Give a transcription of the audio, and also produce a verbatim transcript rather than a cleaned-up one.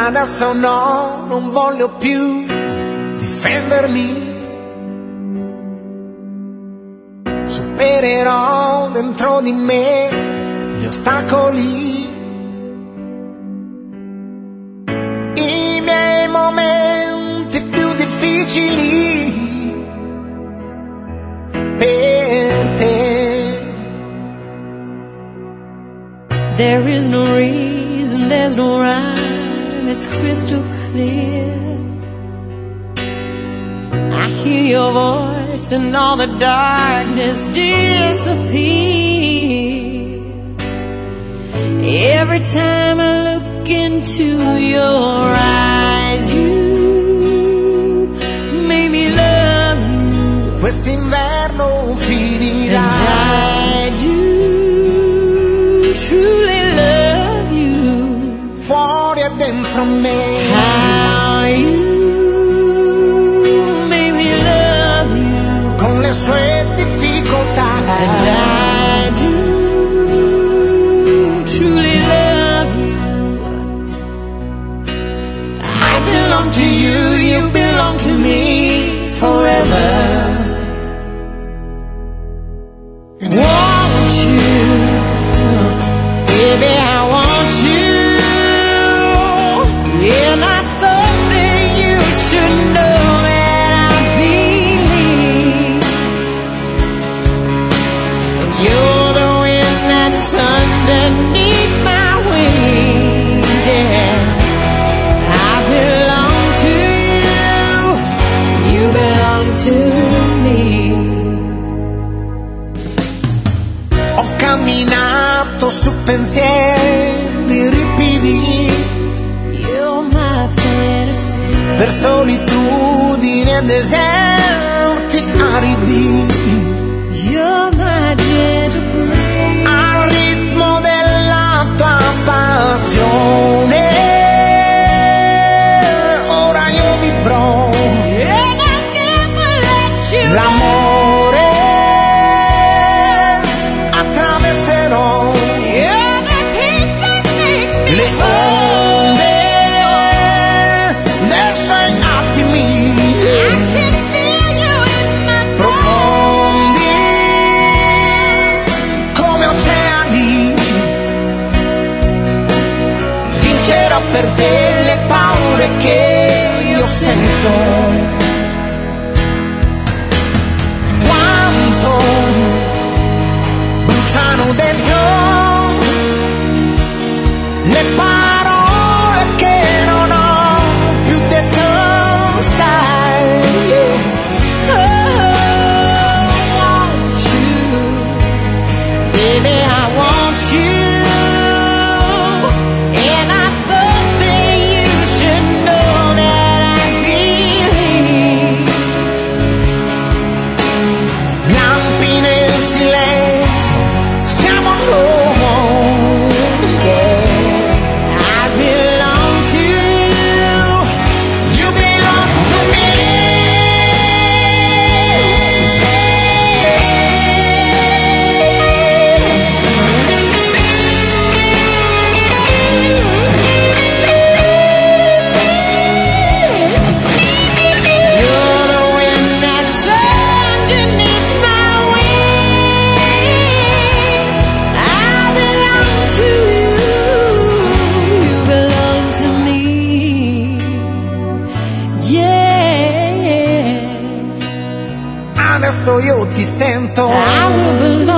Adesso no, non voglio più difendermi. Supererò dentro di me gli ostacoli, i miei momenti più difficili per te. There is no reason, there's no rhyme, it's crystal clear. I hear your voice and all the darkness disappears. Every time I look into your eyes, you make me love you. Quest'inverno finirà. And I do truly love you. Fuori e dentro me. How you le sue difficoltà. And I do truly love you. I belong to you, you belong to me forever. Want you, baby, I want you. And I thought that you should know that I believe you're the wind that's underneath my wings, yeah. I belong to you, you belong to me. Ho camminato su pensieri ripidi, You're my fantasy. per solitudini e deserti aridi. You're my gentle breeze. Al ritmo della tua passione, ora io vivrò And I never let you l'amore, attraverserò You're the peace that makes me le onde dei suoi attimi I can feel you in my soul. profondi come oceani. Vincerò per te le paure che io sento. Quanto bruciano dentro le parole che non ho più detto, sai. Oh, I want you, Baby, I want you. And I thought that you should know that I believe lampi nel silenzio, siamo noi, yeah. I belong to you. You belong to me. You're the wind that's underneath my wings. I belong to you. You belong to me. Yeah. Adesso io ti sento. I will belong